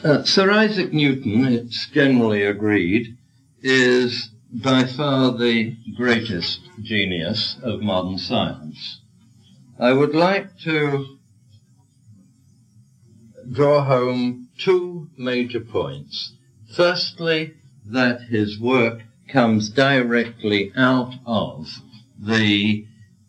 Sir Isaac Newton, it's generally agreed, is by far the greatest genius of modern science. I would like to draw home two major points. Firstly, that his work comes directly out of the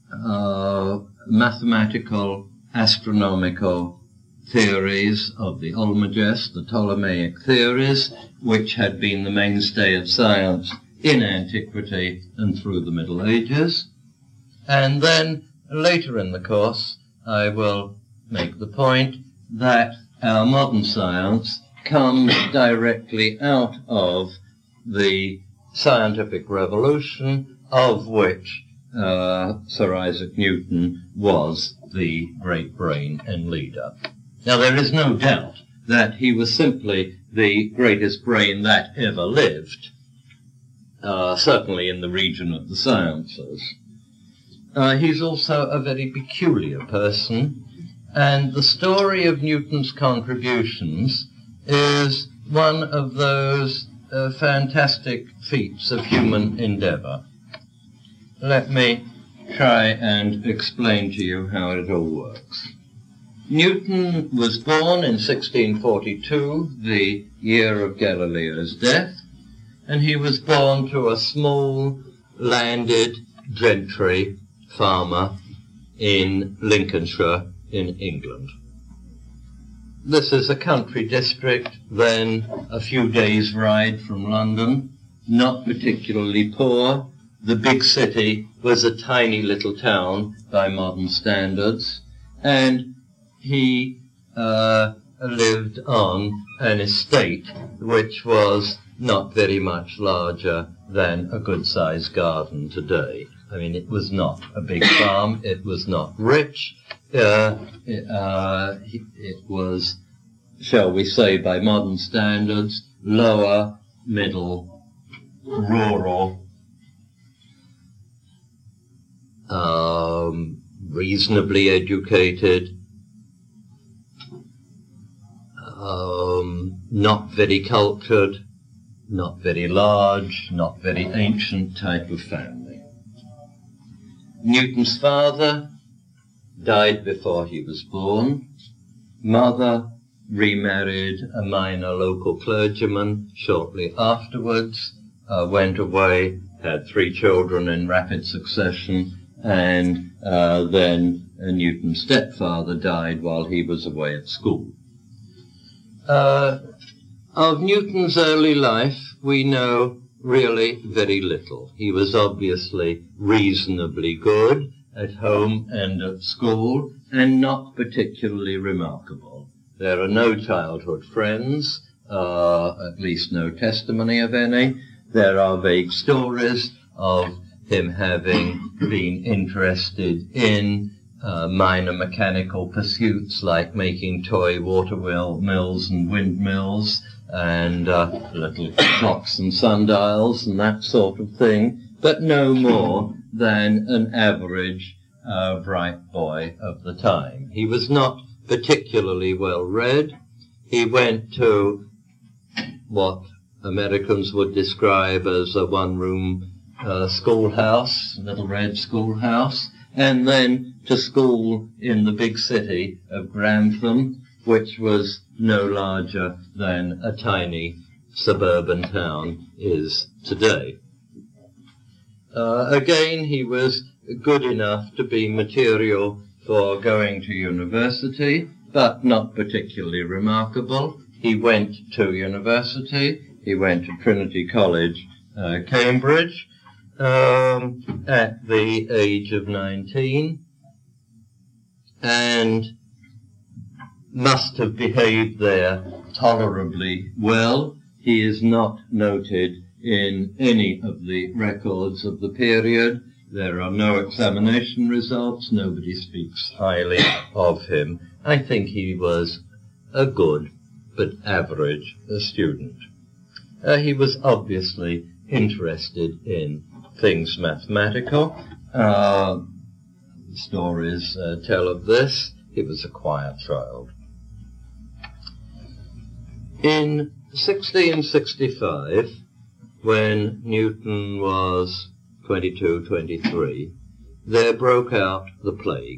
mathematical, astronomical theories of the Almagest, the Ptolemaic theories, which had been the mainstay of science in antiquity and through the Middle Ages. And then later in the course, I will make the point that our modern science comes directly out of the scientific revolution of which Sir Isaac Newton was the great brain and leader. Now, there is no doubt that he was simply the greatest brain that ever lived, certainly in the region of the sciences. He's also a very peculiar person, and the story of Newton's contributions is one of those fantastic feats of human endeavor. Let me try and explain to you how it all works. Newton was born in 1642, the year of Galileo's death, and he was born to a small landed gentry farmer in Lincolnshire in England. This is a country district, then a few days' ride from London, not particularly poor. The big city was a tiny little town by modern standards, and he lived on an estate which was not very much larger than a good-sized garden today. I mean, it was not a big farm, it was not rich, it was, shall we say, by modern standards, lower, middle, rural, reasonably educated, not very cultured, not very large, not very ancient type of family. Newton's father died before he was born. Mother remarried a minor local clergyman shortly afterwards, went away, had 3 children in rapid succession, and then Newton's stepfather died while he was away at school. Of Newton's early life, we know really very little. He was obviously reasonably good at home and at school, and not particularly remarkable. There are no childhood friends, at least no testimony of any. There are vague stories of him having been interested in minor mechanical pursuits like making toy water mills and windmills and little clocks and sundials and that sort of thing, but no more than an average bright boy of the time. He was not particularly well read. He went to what Americans would describe as a one-room schoolhouse, Little Red Schoolhouse, and then to school in the big city of Grantham, which was no larger than a tiny suburban town is today. Again, he was good enough to be material for going to university, but not particularly remarkable. He went to university. He went to Trinity College, Cambridge, at the age of 19, and must have behaved there tolerably well. He is not noted in any of the records of the period. There are no examination results. Nobody speaks highly of him. I think he was a good but average student. He was obviously interested in things mathematical. Stories tell of this. He was a quiet child. In 1665, when Newton was 22, 23, there broke out the plague.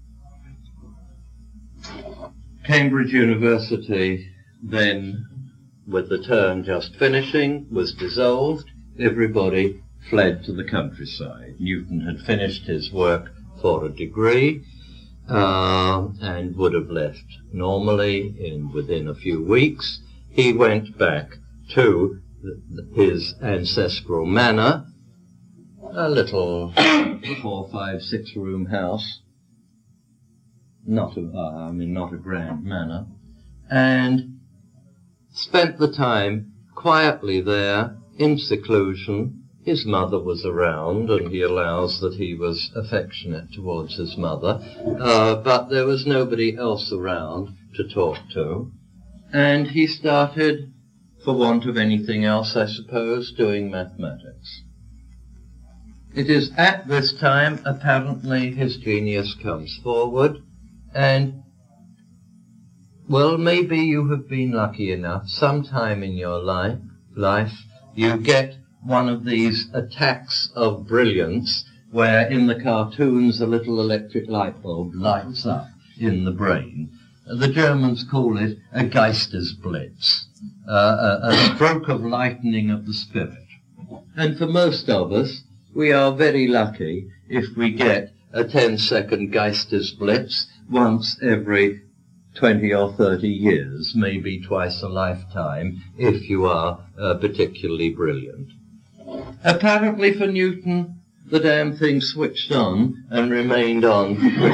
Cambridge University then, with the term just finishing, was dissolved. Everybody fled to the countryside. Newton had finished his work for a degree and would have left normally within a few weeks. He went back to his ancestral manor, a little 4, 5, 6 room house, not a grand manor, and spent the time quietly there in seclusion. His mother was around, and he allows that he was affectionate towards his mother, but there was nobody else around to talk to. And he started, for want of anything else, I suppose, doing mathematics. It is at this time, apparently, his genius comes forward, and, well, maybe you have been lucky enough, sometime in your life, you get one of these attacks of brilliance where in the cartoons a little electric light bulb lights up in the brain. The Germans call it a Geistesblitz, a stroke of lightning of the spirit. And for most of us, we are very lucky if we get a 10-second Geistesblitz once every 20 or 30 years, maybe twice a lifetime, if you are particularly brilliant. Apparently for Newton, the damn thing switched on and remained on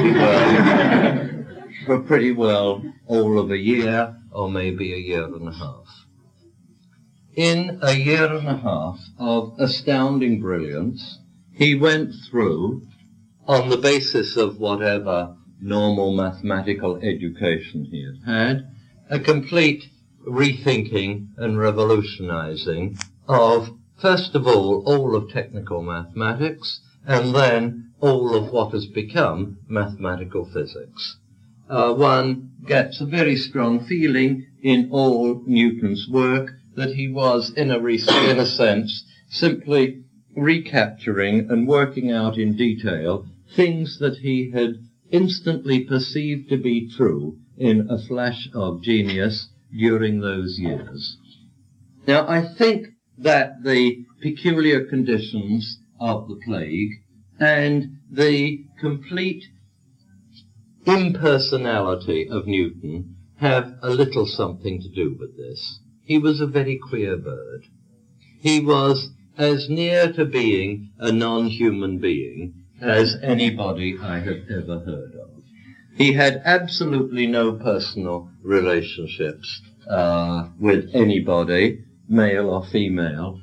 for pretty well all of a year, or maybe a year and a half. In a year and a half of astounding brilliance, he went through, on the basis of whatever normal mathematical education he had, a complete rethinking and revolutionizing of, first of all of technical mathematics, and then all of what has become mathematical physics. One gets a very strong feeling in all Newton's work that he was, in a sense, simply recapturing and working out in detail things that he had instantly perceived to be true in a flash of genius during those years. Now, I think that the peculiar conditions of the plague and the complete impersonality of Newton have a little something to do with this. He was a very queer bird. He was as near to being a non-human being as anybody I have ever heard of. He had absolutely no personal relationships with anybody, male or female,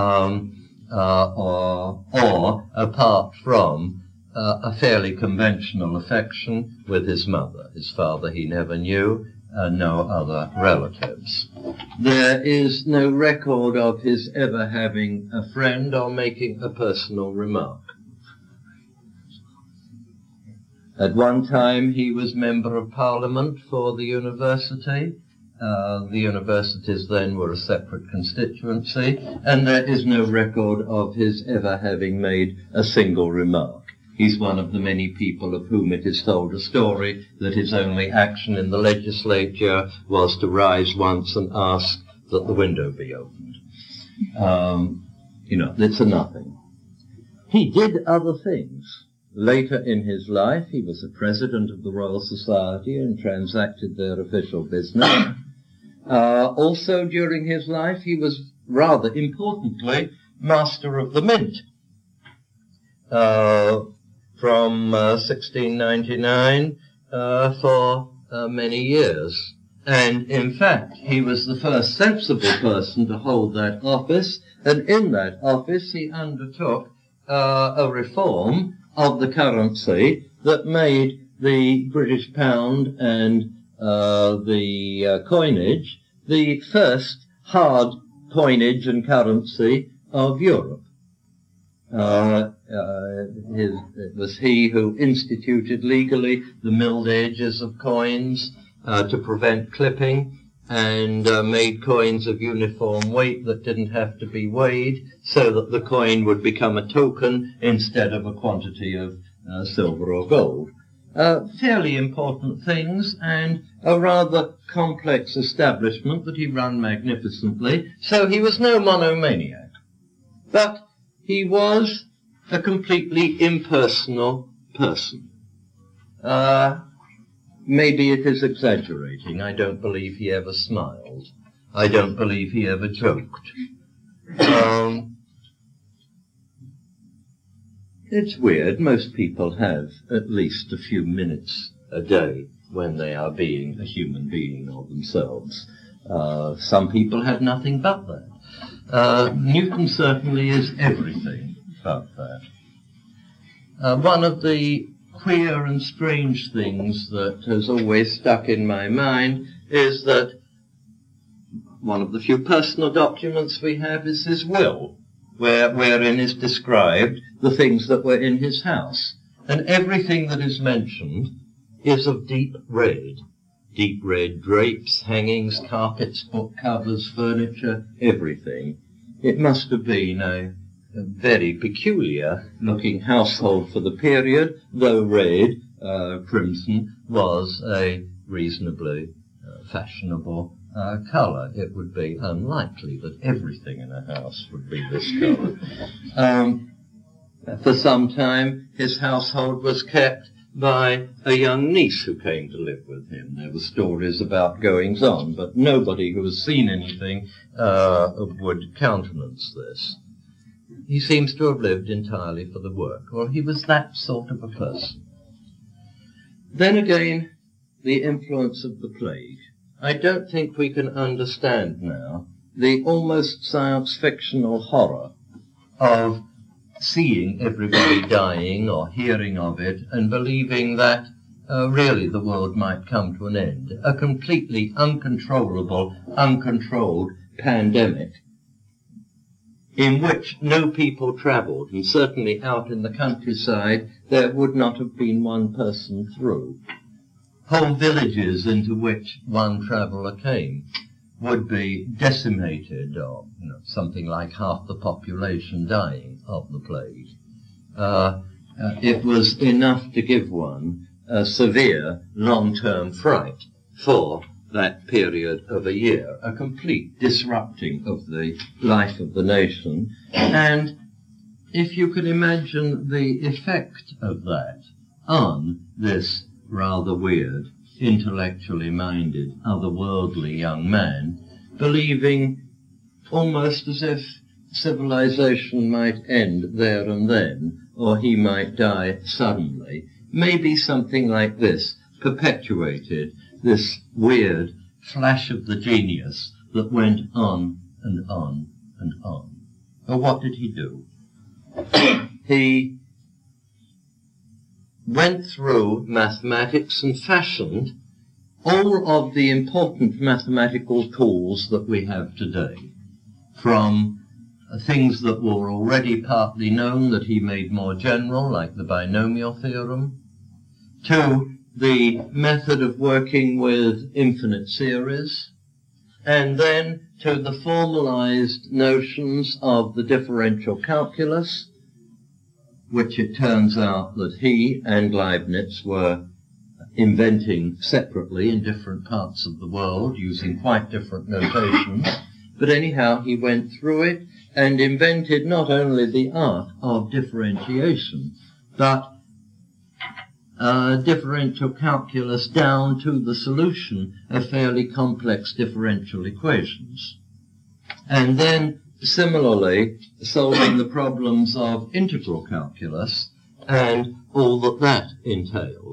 or apart from a fairly conventional affection with his mother. His father he never knew, no other relatives. There is no record of his ever having a friend or making a personal remark. At one time he was Member of Parliament for the university. The universities then were a separate constituency, and there is no record of his ever having made a single remark. He's one of the many people of whom it is told a story that his only action in the legislature was to rise once and ask that the window be opened. It's a nothing. He did other things. Later in his life, he was a president of the Royal Society and transacted their official business. Also during his life, he was, rather importantly, Master of the Mint. From 1699 for many years. And in fact, he was the first sensible person to hold that office, and in that office he undertook a reform of the currency that made the British pound and the coinage the first hard coinage and currency of Europe. It was he who instituted legally the milled edges of coins to prevent clipping, and made coins of uniform weight that didn't have to be weighed, so that the coin would become a token instead of a quantity of silver or gold. Fairly important things, and a rather complex establishment that he ran magnificently. So he was no monomaniac, but he was a completely impersonal person. Maybe it is exaggerating. I don't believe he ever smiled. I don't believe he ever joked. It's weird. Most people have at least a few minutes a day when they are being a human being of themselves. Some people have nothing but that. Newton certainly is everything but that. One of the queer and strange things that has always stuck in my mind is that one of the few personal documents we have is his will, wherein is described the things that were in his house. And everything that is mentioned is of deep red drapes, hangings, carpets, book covers, furniture, everything. It must have been a very peculiar-looking household for the period, though red, crimson, was a reasonably fashionable colour. It would be unlikely that everything in a house would be this colour. For some time, his household was kept by a young niece who came to live with him. There were stories about goings-on, but nobody who has seen anything would countenance this. He seems to have lived entirely for the work, or he was that sort of a person. Then again, the influence of the plague. I don't think we can understand now the almost science-fictional horror of seeing everybody dying or hearing of it and believing that really the world might come to an end. A completely uncontrollable, uncontrolled pandemic in which no people travelled, and certainly out in the countryside there would not have been one person through. Whole villages into which one traveller came would be decimated, or something like half the population dying of the plague. It was enough to give one a severe long-term fright for that period of a year, a complete disrupting of the life of the nation. And if you can imagine the effect of that on this rather weird, intellectually minded, otherworldly young man, believing almost as if civilization might end there and then, or he might die suddenly, maybe something like this perpetuated this weird flash of the genius that went on and on and on. Well, what did he do? He went through mathematics and fashioned all of the important mathematical tools that we have today, from things that were already partly known that he made more general, like the binomial theorem, to the method of working with infinite series, and then to the formalized notions of the differential calculus, which it turns out that he and Leibniz were inventing separately in different parts of the world, using quite different notations. But anyhow, he went through it and invented not only the art of differentiation, but differential calculus down to the solution of fairly complex differential equations. And then, similarly, solving the problems of integral calculus and all that that entailed.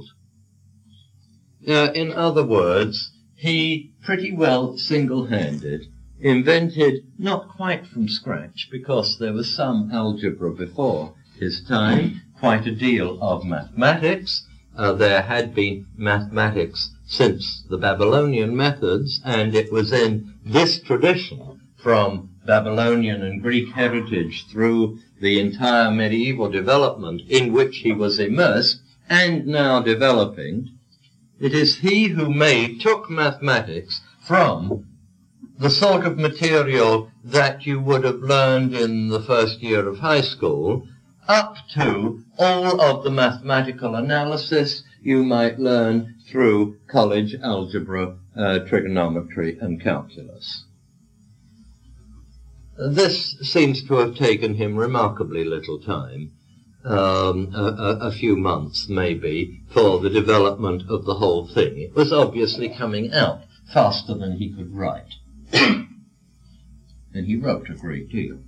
In other words, he pretty well single-handed invented, not quite from scratch, because there was some algebra before his time, quite a deal of mathematics. There had been mathematics since the Babylonian methods, and it was in this tradition, from Babylonian and Greek heritage through the entire medieval development in which he was immersed and now developing. It is he who took mathematics from the sort of material that you would have learned in the first year of high school up to all of the mathematical analysis you might learn through college algebra, trigonometry, and calculus. This seems to have taken him remarkably little time, a few months maybe, for the development of the whole thing. It was obviously coming out faster than he could write. And he wrote a great deal.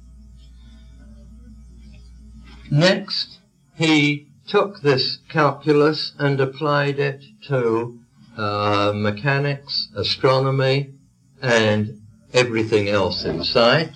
Next, he took this calculus and applied it to mechanics, astronomy, and everything else in sight,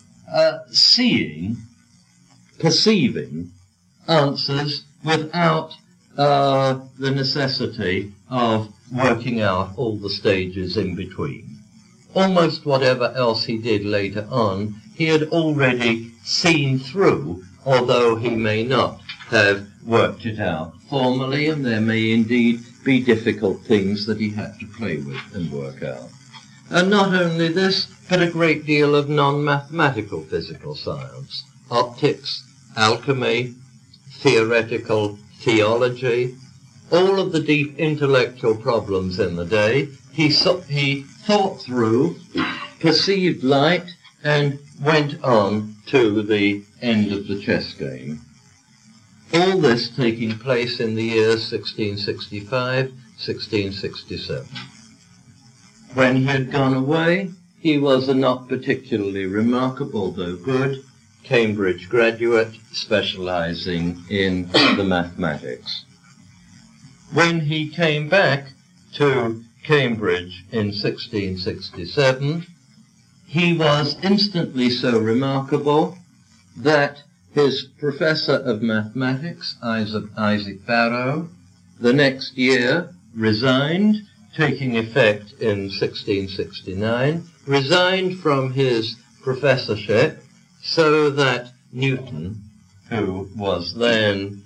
perceiving answers without the necessity of working out all the stages in between. Almost whatever else he did later on, he had already seen through, although he may not have worked it out formally, and there may indeed be difficult things that he had to play with and work out. And not only this, but a great deal of non-mathematical physical science, optics, alchemy, theoretical theology, all of the deep intellectual problems in the day, he thought through, perceived light, and went on to the end of the chess game. All this taking place in the years 1665, 1667. When he had gone away, he was a not particularly remarkable, though good, Cambridge graduate specializing in the mathematics. When he came back to Cambridge in 1667, he was instantly so remarkable that his professor of mathematics, Isaac Barrow, the next year resigned, taking effect in 1669, resigned from his professorship so that Newton, who was then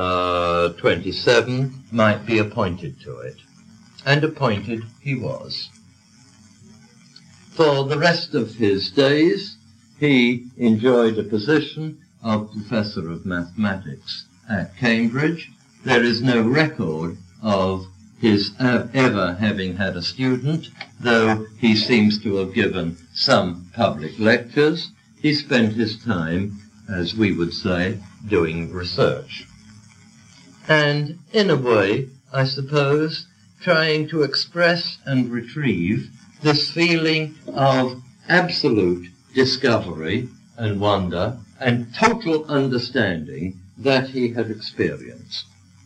27, might be appointed to it. And appointed he was. For the rest of his days, he enjoyed a position of Professor of Mathematics at Cambridge. There is no record of his ever having had a student, though he seems to have given some public lectures. He spent his time, as we would say, doing research. And in a way, I suppose, trying to express and retrieve this feeling of absolute discovery and wonder and total understanding that he had experienced.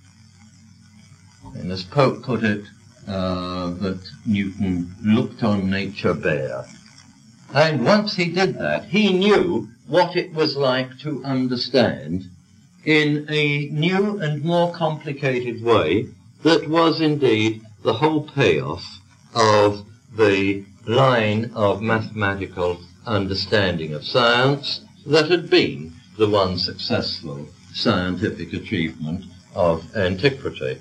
And as Pope put it, that Newton looked on nature bare. And once he did that, he knew what it was like to understand in a new and more complicated way that was indeed the whole payoff of the line of mathematical understanding of science that had been the one successful scientific achievement of antiquity.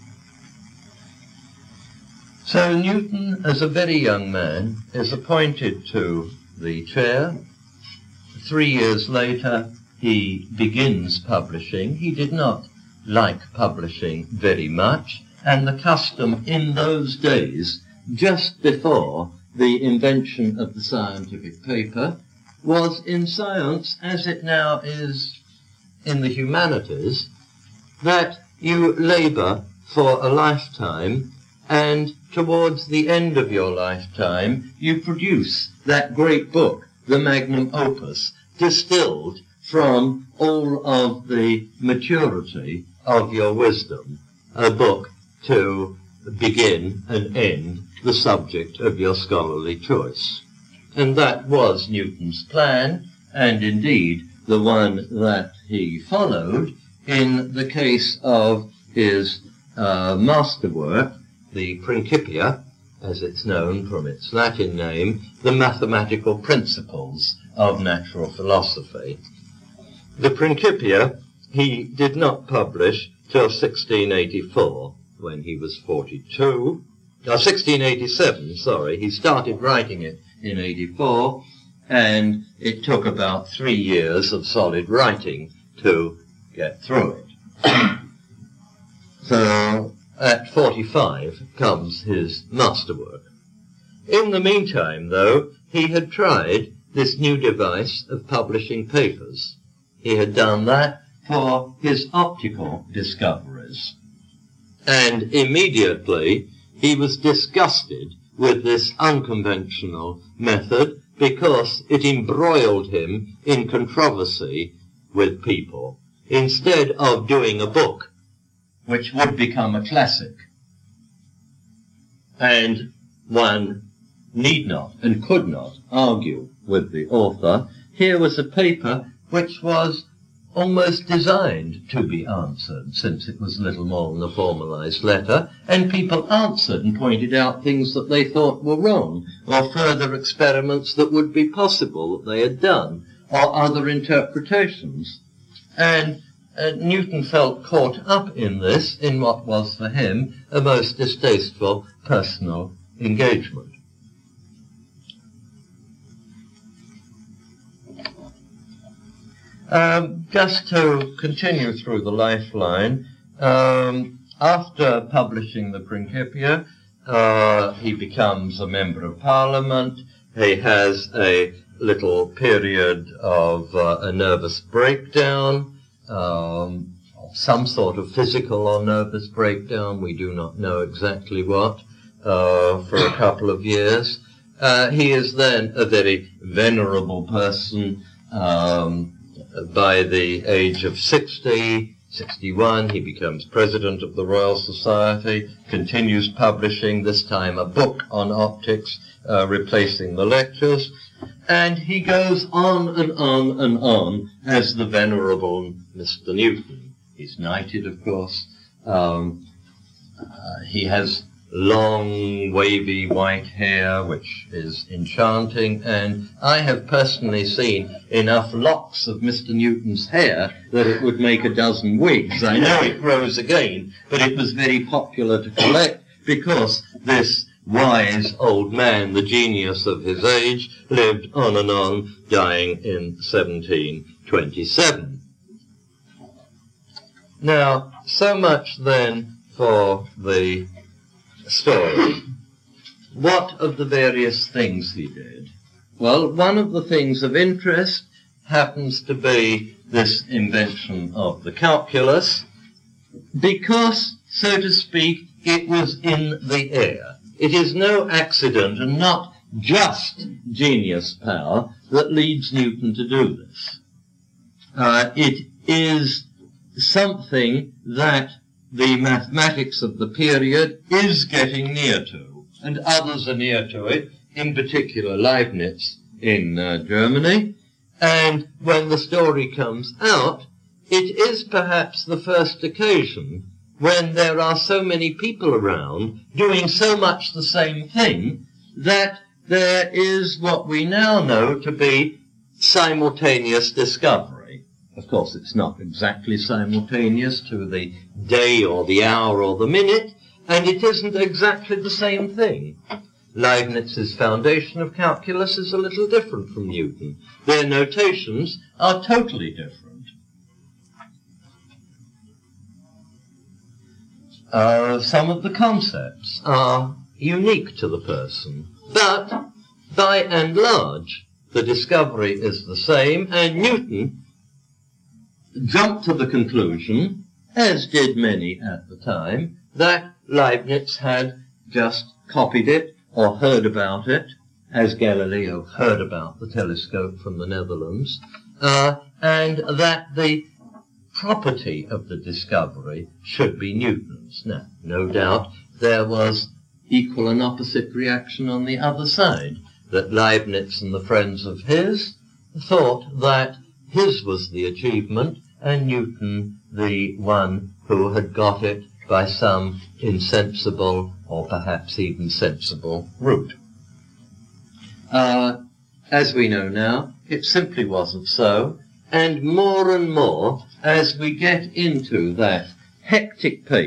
So Newton, as a very young man, is appointed to the chair. 3 years later, he begins publishing. He did not like publishing very much, and the custom in those days, just before the invention of the scientific paper, was in science, as it now is in the humanities, that you labor for a lifetime, and towards the end of your lifetime, you produce that great book, the magnum opus, distilled from all of the maturity of your wisdom, a book to begin and end the subject of your scholarly choice. And that was Newton's plan, and indeed the one that he followed in the case of his masterwork, the Principia, as it's known from its Latin name, the mathematical principles of natural philosophy. The Principia he did not publish till 1684, when he was 42, 1687, sorry. He started writing it in 84, and it took about 3 years of solid writing to get through it. So at 45 comes his masterwork. In the meantime, though, he had tried this new device of publishing papers. He had done that for his optical discoveries. And immediately he was disgusted with this unconventional method because it embroiled him in controversy with people, instead of doing a book which would become a classic. And one need not and could not argue with the author. Here was a paper which was almost designed to be answered, since it was little more than a formalized letter, and people answered and pointed out things that they thought were wrong, or further experiments that would be possible that they had done, or other interpretations. And Newton felt caught up in this, in what was for him a most distasteful personal engagement. Just to continue through the lifeline, after publishing the Principia, he becomes a member of Parliament. He has a little period of a nervous breakdown, some sort of physical or nervous breakdown, we do not know exactly what, for a couple of years. He is then a very venerable person. By the age of 61, he becomes president of the Royal Society, continues publishing, this time a book on optics, replacing the lectures, and he goes on and on and on as the venerable Mr. Newton. He's knighted, of course. He has long, wavy white hair, which is enchanting, and I have personally seen enough locks of Mr. Newton's hair that it would make a dozen wigs. I know it grows again, but it was very popular to collect because this wise old man, the genius of his age, lived on and on, dying in 1727. Now, so much then for the story. What of the various things he did? Well, one of the things of interest happens to be this invention of the calculus, because, so to speak, it was in the air. It is no accident and not just genius power that leads Newton to do this. It is something that the mathematics of the period is getting near to, and others are near to it, in particular Leibniz in Germany. And when the story comes out, it is perhaps the first occasion when there are so many people around doing so much the same thing that there is what we now know to be simultaneous discovery. Of course, it's not exactly simultaneous to the day or the hour or the minute, and it isn't exactly the same thing. Leibniz's foundation of calculus is a little different from Newton. Their notations are totally different. Some of the concepts are unique to the person, but by and large, the discovery is the same, and Newton jumped to the conclusion, as did many at the time, that Leibniz had just copied it or heard about it, as Galileo heard about the telescope from the Netherlands, and that the property of the discovery should be Newton's. Now, no doubt there was equal and opposite reaction on the other side, that Leibniz and the friends of his thought that his was the achievement and Newton the one who had got it by some insensible or perhaps even sensible route. As we know now, it simply wasn't so, and more, as we get into that hectic pace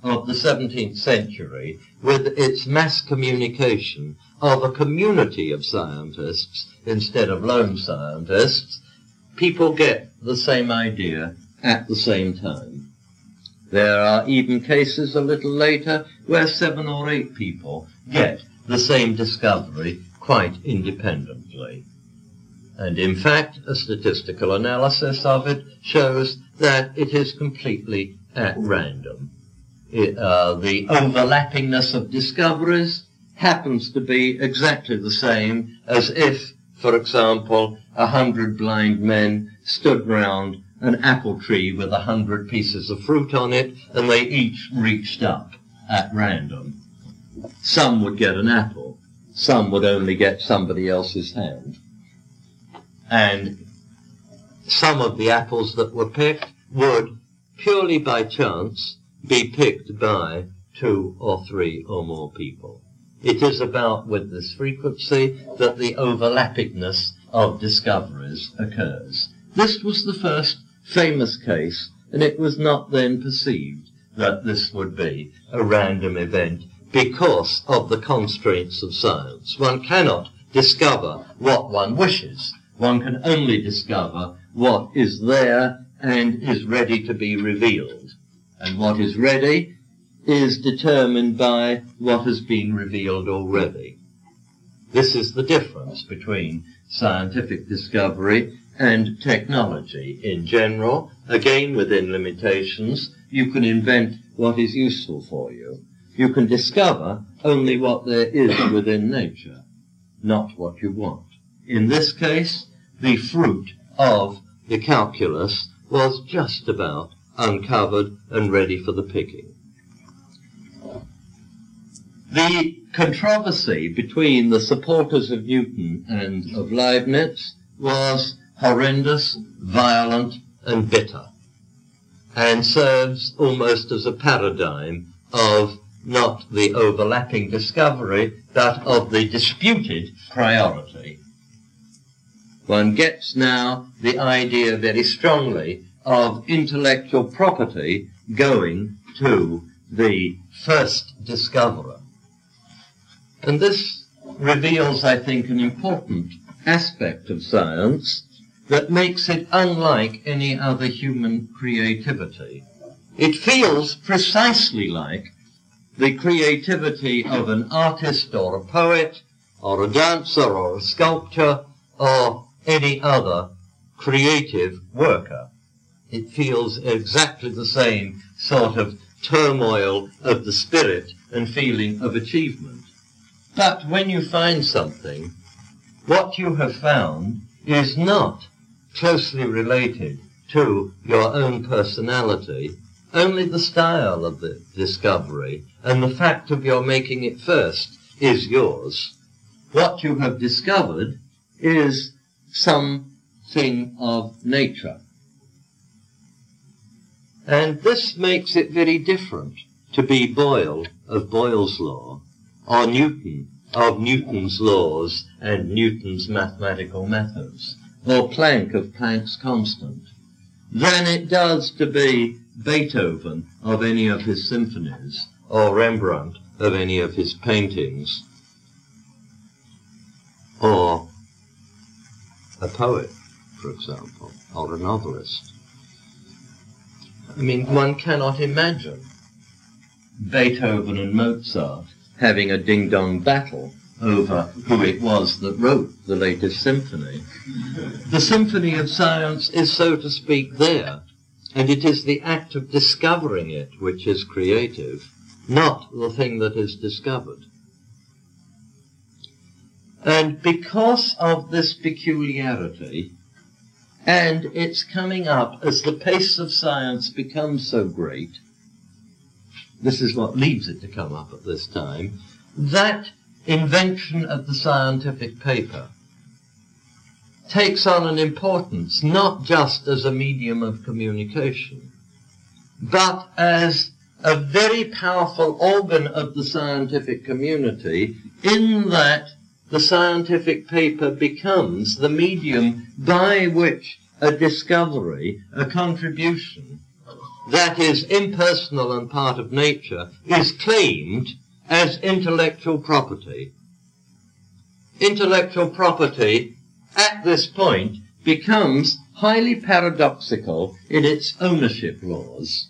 of the 17th century, with its mass communication of a community of scientists instead of lone scientists, people get the same idea at the same time. There are even cases a little later where 7 or 8 people get the same discovery quite independently. And in fact, a statistical analysis of it shows that it is completely at random. The overlappingness of discoveries happens to be exactly the same as if, for example, 100 blind men stood round an apple tree with 100 pieces of fruit on it, and they each reached up at random. Some would get an apple, some would only get somebody else's hand. And some of the apples that were picked would, purely by chance, be picked by 2 or 3 or more people. It is about with this frequency that the overlappingness of discoveries occurs. This was the first famous case, and it was not then perceived that this would be a random event because of the constraints of science. One cannot discover what one wishes. One can only discover what is there and is ready to be revealed. And what is ready is determined by what has been revealed already. This is the difference between scientific discovery and technology in general. Again, within limitations, you can invent what is useful for you. You can discover only what there is within nature, not what you want. In this case, the fruit of the calculus was just about uncovered and ready for the picking. The controversy between the supporters of Newton and of Leibniz was horrendous, violent, and bitter, and serves almost as a paradigm of not the overlapping discovery, but of the disputed priority. One gets now the idea very strongly of intellectual property going to the first discoverer. And this reveals, I think, an important aspect of science that makes it unlike any other human creativity. It feels precisely like the creativity of an artist or a poet or a dancer or a sculptor or any other creative worker. It feels exactly the same sort of turmoil of the spirit and feeling of achievement. But when you find something, what you have found is not closely related to your own personality, only the style of the discovery and the fact of your making it first is yours. What you have discovered is something of nature. And this makes it very different to be Boyle of Boyle's law, or Newton of Newton's laws and Newton's mathematical methods, or Planck of Planck's constant, than it does to be Beethoven of any of his symphonies, or Rembrandt of any of his paintings, or a poet, for example, or a novelist. I mean, one cannot imagine Beethoven and Mozart having a ding-dong battle over who it was that wrote the latest symphony. The symphony of science is, so to speak, there, and it is the act of discovering it which is creative, not the thing that is discovered. And because of this peculiarity, and it's coming up as the pace of science becomes so great, this is what leads it to come up at this time, that invention of the scientific paper takes on an importance not just as a medium of communication, but as a very powerful organ of the scientific community, in that the scientific paper becomes the medium by which a discovery, a contribution, that is impersonal and part of nature is claimed as intellectual property. Intellectual property at this point becomes highly paradoxical in its ownership laws.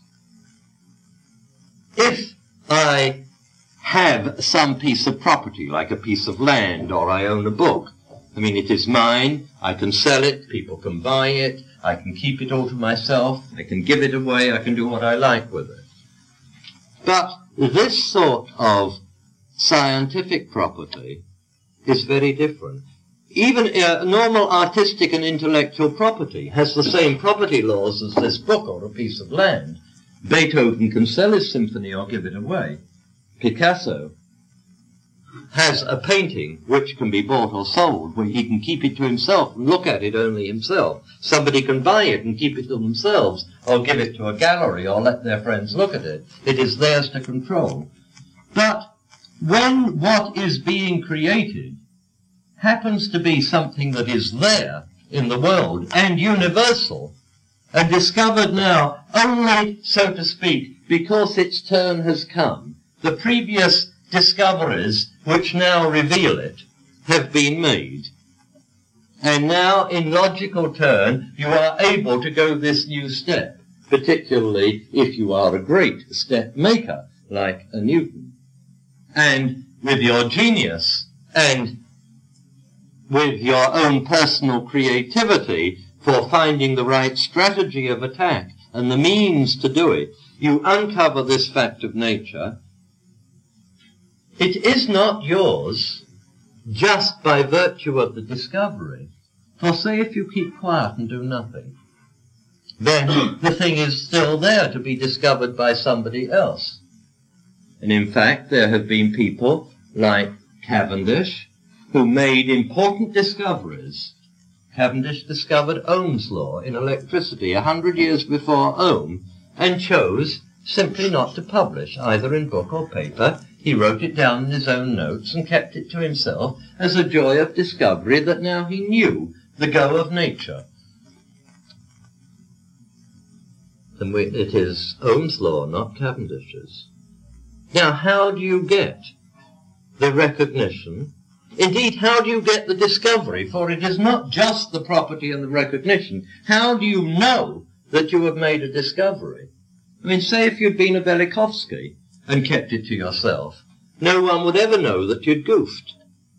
If I have some piece of property, like a piece of land, or I own a book, I mean, it is mine, I can sell it, people can buy it, I can keep it all to myself, I can give it away, I can do what I like with it. But this sort of scientific property is very different. Even normal artistic and intellectual property has the same property laws as this book or a piece of land. Beethoven can sell his symphony or give it away. Picasso has a painting which can be bought or sold, where he can keep it to himself and look at it only himself. Somebody can buy it and keep it to themselves, or give it to a gallery, or let their friends look at it. It is theirs to control. But when what is being created happens to be something that is there in the world and universal, and discovered now only, so to speak, because its turn has come, the previous discoveries which now reveal it have been made. And now, in logical turn, you are able to go this new step, particularly if you are a great step maker, like a Newton. And with your genius and with your own personal creativity for finding the right strategy of attack and the means to do it, you uncover this fact of nature. It is not yours just by virtue of the discovery. For say if you keep quiet and do nothing, then the thing is still there to be discovered by somebody else. And in fact, there have been people like Cavendish who made important discoveries. Cavendish discovered Ohm's law in electricity 100 years before Ohm, and chose simply not to publish, either in book or paper. He wrote it down in his own notes and kept it to himself as a joy of discovery that now he knew the go of nature. And it is Ohm's law, not Cavendish's. Now, how do you get the recognition? Indeed, how do you get the discovery? For it is not just the property and the recognition. How do you know that you have made a discovery? I mean, say if you'd been a Velikovsky and kept it to yourself, no one would ever know that you'd goofed.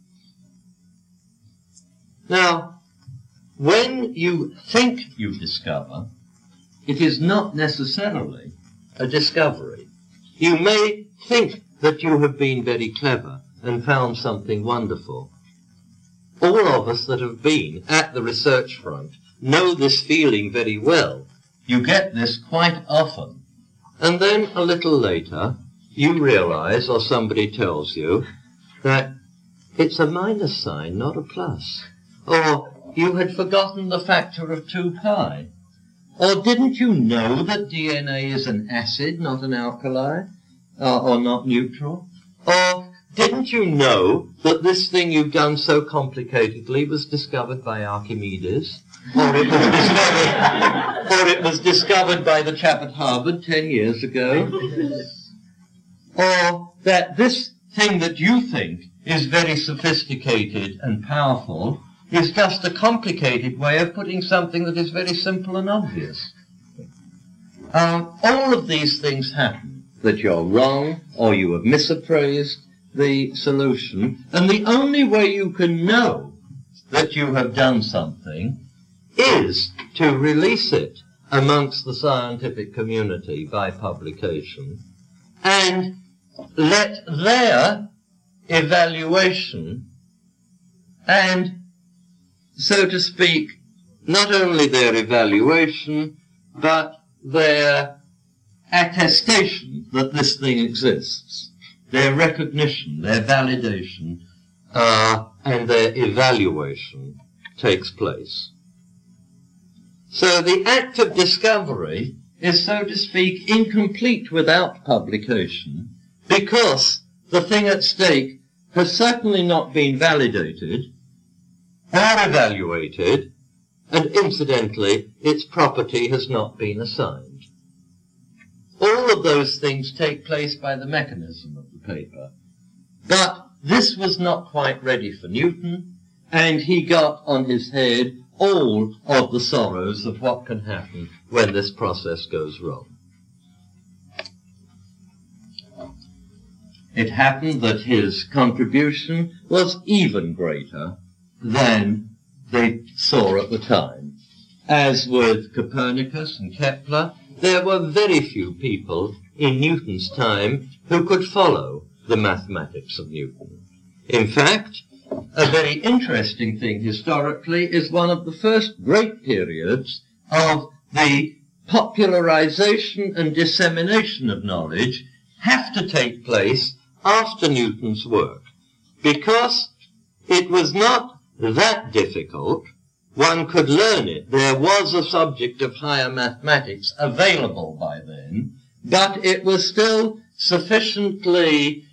Now, when you think you discover, it is not necessarily a discovery. You may think that you have been very clever and found something wonderful. All of us that have been at the research front know this feeling very well. You get this quite often. And then a little later, you realize, or somebody tells you, that it's a minus sign, not a plus. Or you had forgotten the factor of 2 pi. Or didn't you know that DNA is an acid, not an alkali? Or not neutral? Or didn't you know that this thing you've done so complicatedly was discovered by Archimedes? Or it was discovered by the chap at Harvard 10 years ago? Or that this thing that you think is very sophisticated and powerful is just a complicated way of putting something that is very simple and obvious. All of these things happen, that you're wrong or you have misappraised the solution, and the only way you can know that you have done something is to release it amongst the scientific community by publication and let their evaluation and, so to speak, not only their evaluation, but their attestation that this thing exists, their recognition, their validation, and their evaluation takes place. So the act of discovery is, so to speak, incomplete without publication, because the thing at stake has certainly not been validated or evaluated, and incidentally, its property has not been assigned. of those things take place by the mechanism of the paper. But this was not quite ready for Newton, and he got on his head all of the sorrows of what can happen when this process goes wrong. It happened that his contribution was even greater than they saw at the time. As with Copernicus and Kepler, there were very few people in Newton's time who could follow the mathematics of Newton. In fact, a very interesting thing historically is one of the first great periods of the popularization and dissemination of knowledge have to take place after Newton's work, because it was not that difficult. One could learn it. There was a subject of higher mathematics available by then, but it was still sufficiently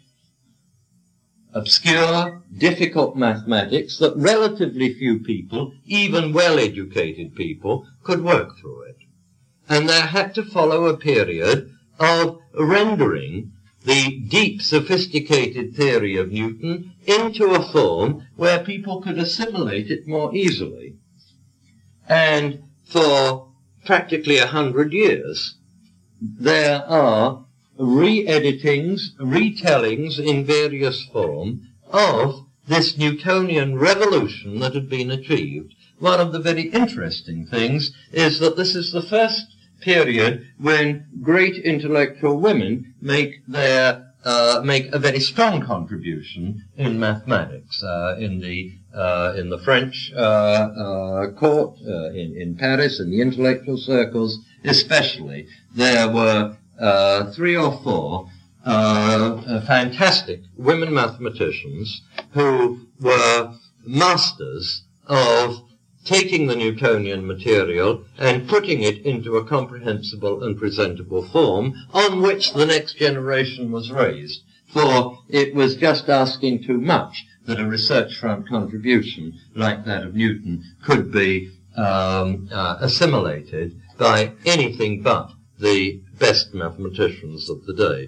obscure, difficult mathematics that relatively few people, even well-educated people, could work through it. And there had to follow a period of rendering the deep, sophisticated theory of Newton into a form where people could assimilate it more easily. And for practically 100 years, there are re-editings, retellings in various form of this Newtonian revolution that had been achieved. One of the very interesting things is that this is the first period when great intellectual women make a very strong contribution in mathematics. In the French court, in Paris, in the intellectual circles especially, there were 3 or 4 fantastic women mathematicians who were masters of taking the Newtonian material and putting it into a comprehensible and presentable form on which the next generation was raised. For it was just asking too much that a research front contribution like that of Newton could be assimilated by anything but the best mathematicians of the day.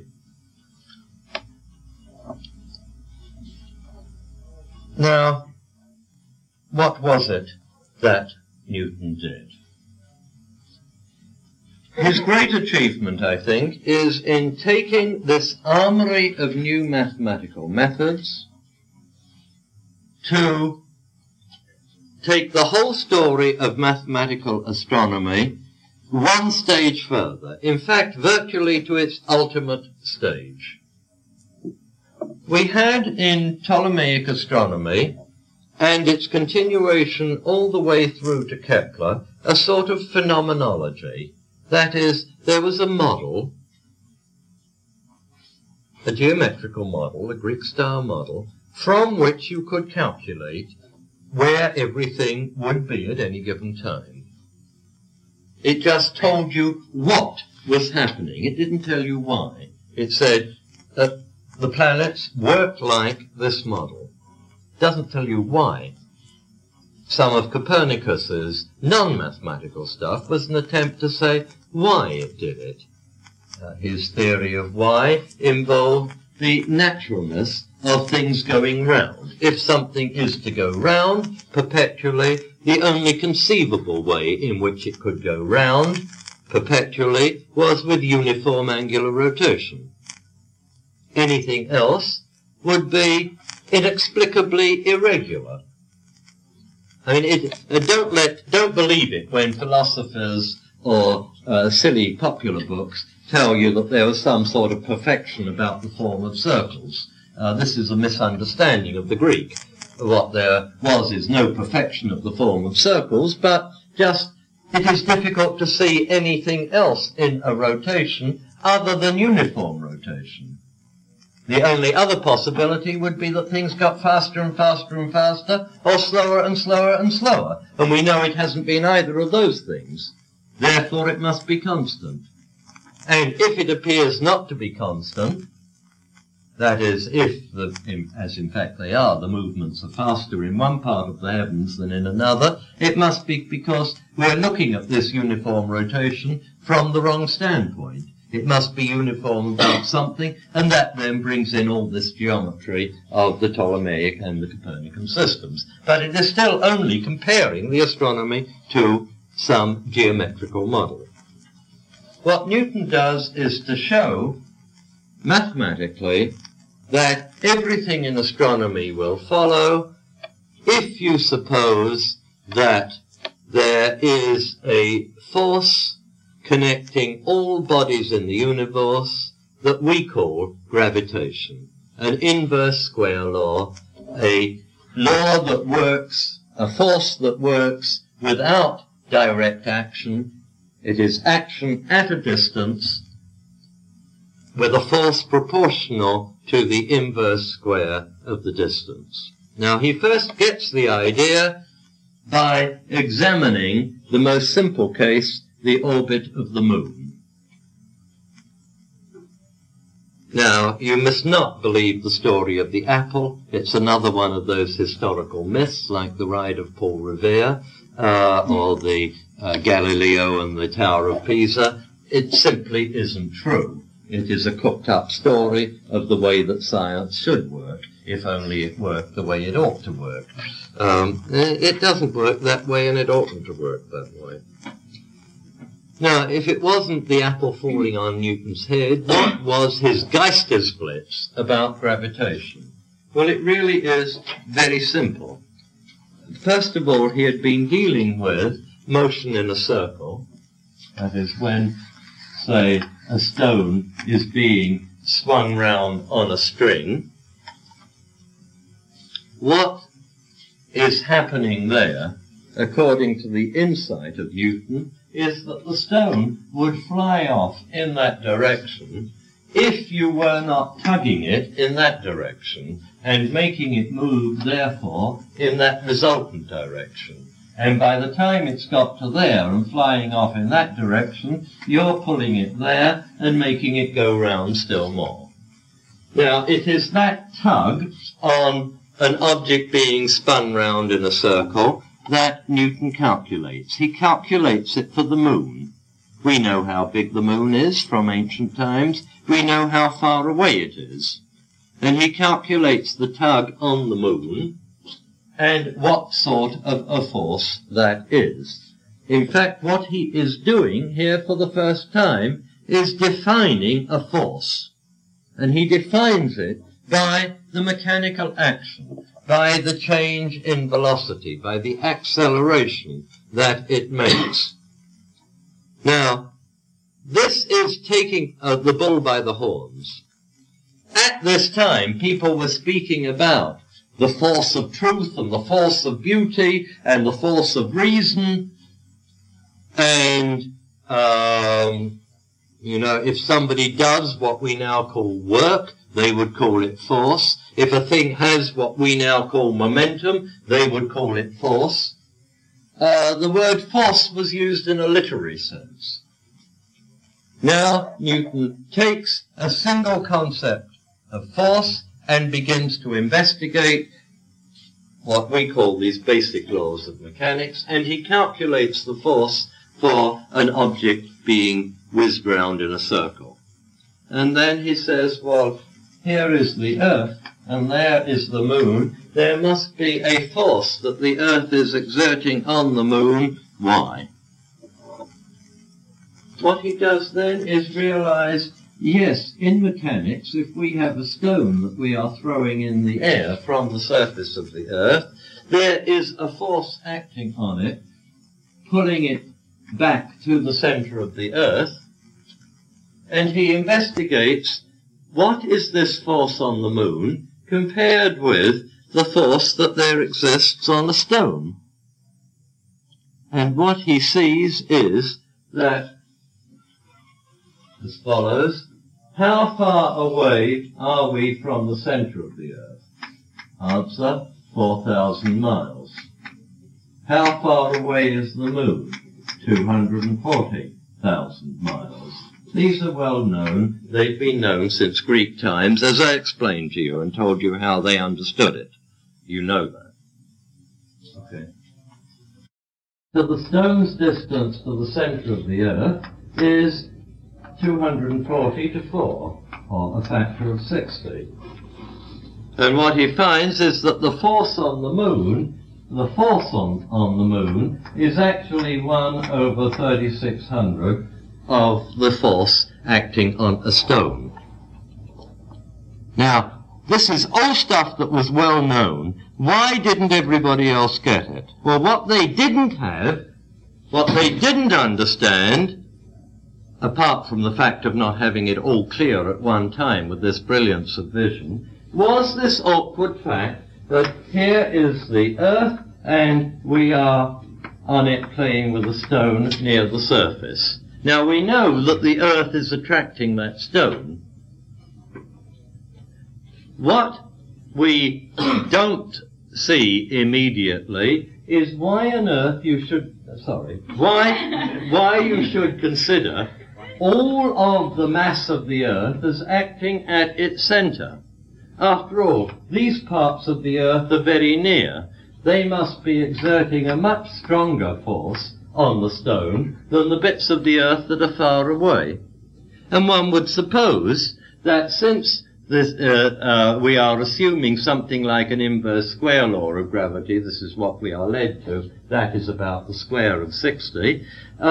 Now, what was it that Newton did? His great achievement, I think, is in taking this armory of new mathematical methods to take the whole story of mathematical astronomy one stage further, in fact, virtually to its ultimate stage. We had in Ptolemaic astronomy, and its continuation all the way through to Kepler, a sort of phenomenology. That is, there was a model, a geometrical model, a Greek star model, from which you could calculate where everything would be at any given time. It just told you what was happening. It didn't tell you why. It said that the planets worked like this model. It doesn't tell you why. Some of Copernicus's non-mathematical stuff was an attempt to say why it did it. His theory of why involved the naturalness of things going round. If something is to go round perpetually, the only conceivable way in which it could go round perpetually was with uniform angular rotation. Anything else would be inexplicably irregular. I mean, don't believe it when philosophers or silly popular books tell you that there was some sort of perfection about the form of circles. This is a misunderstanding of the Greek. What there was is no perfection of the form of circles, but just it is difficult to see anything else in a rotation other than uniform rotation. The only other possibility would be that things got faster and faster and faster, or slower and slower and slower. And we know it hasn't been either of those things. Therefore, it must be constant. And if it appears not to be constant, that is, if, as in fact they are, the movements are faster in one part of the heavens than in another, it must be because we're looking at this uniform rotation from the wrong standpoint. It must be uniform about something, and that then brings in all this geometry of the Ptolemaic and the Copernican systems. But it is still only comparing the astronomy to some geometrical model. What Newton does is to show mathematically that everything in astronomy will follow if you suppose that there is a force connecting all bodies in the universe that we call gravitation. An inverse square law, a law that works, a force that works without direct action. It is action at a distance with a force proportional to the inverse square of the distance. Now, he first gets the idea by examining the most simple case, the orbit of the moon. Now, you must not believe the story of the apple. It's another one of those historical myths, like the Ride of Paul Revere, or the Galileo and the Tower of Pisa. It simply isn't true. It is a cooked-up story of the way that science should work, if only it worked the way it ought to work. It doesn't work that way, and it oughtn't to work that way. Now, if it wasn't the apple falling on Newton's head, what was his Geistesblitz about gravitation? Well, it really is very simple. First of all, he had been dealing with motion in a circle. That is, when, say, a stone is being swung round on a string, what is happening there, according to the insight of Newton, is that the stone would fly off in that direction if you were not tugging it in that direction and making it move, therefore, in that resultant direction. And by the time it's got to there and flying off in that direction, you're pulling it there and making it go round still more. Now, it is that tug on an object being spun round in a circle that Newton calculates. He calculates it for the moon. We know how big the moon is from ancient times. We know how far away it is. And he calculates the tug on the moon and what sort of a force that is. In fact, what he is doing here for the first time is defining a force. And he defines it by the mechanical action, by the change in velocity, by the acceleration that it makes. Now, this is taking the bull by the horns. At this time, people were speaking about the force of truth and the force of beauty and the force of reason. And, if somebody does what we now call work, they would call it force. If a thing has what we now call momentum, they would call it force. The word force was used in a literary sense. Now, Newton takes a single concept of force and begins to investigate what we call these basic laws of mechanics, and he calculates the force for an object being whizzed round in a circle. And then he says, well, here is the Earth, and there is the moon. There must be a force that the Earth is exerting on the moon. Why? What he does then is realize, yes, in mechanics, if we have a stone that we are throwing in the air from the surface of the Earth, there is a force acting on it, pulling it back to the center of the Earth, and he investigates what is this force on the moon compared with the force that there exists on a stone. And what he sees is that, as follows, how far away are we from the center of the Earth? Answer, 4,000 miles. How far away is the moon? 240,000 miles. These are well known. They've been known since Greek times, as I explained to you and told you how they understood it. You know that. Okay. So the stone's distance to the center of the Earth is 240 to 4, or a factor of 60. And what he finds is that the force on the moon, on the moon is actually 1 over 3600 of the force acting on a stone. Now, this is all stuff that was well known. Why didn't everybody else get it? Well, what they didn't have, what they didn't understand, apart from the fact of not having it all clear at one time with this brilliance of vision, was this awkward fact that here is the Earth and we are on it playing with a stone near the surface. Now we know that the Earth is attracting that stone. What we don't see immediately is why on earth you should, why you should consider all of the mass of the Earth as acting at its center. After all, these parts of the Earth are very near. They must be exerting a much stronger force on the stone than the bits of the Earth that are far away. And one would suppose that since this, we are assuming something like an inverse square law of gravity, this is what we are led to, that is about the square of 60,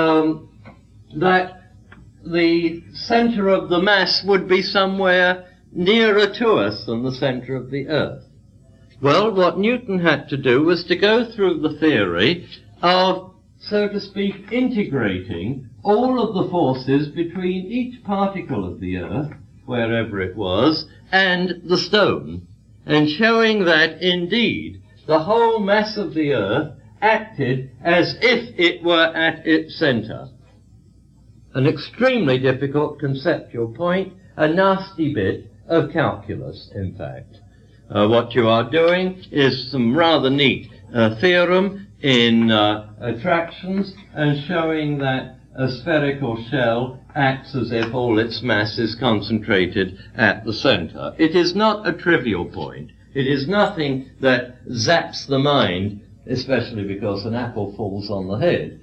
that the center of the mass would be somewhere nearer to us than the center of the Earth. Well, what Newton had to do was to go through the theory of, so to speak, integrating all of the forces between each particle of the Earth, wherever it was, and the stone, and showing that, indeed, the whole mass of the Earth acted as if it were at its center. An extremely difficult conceptual point, a nasty bit of calculus, in fact. What you are doing is some rather neat theorem in attractions and showing that a spherical shell acts as if all its mass is concentrated at the center. It is not a trivial point. It is nothing that zaps the mind, especially because an apple falls on the head.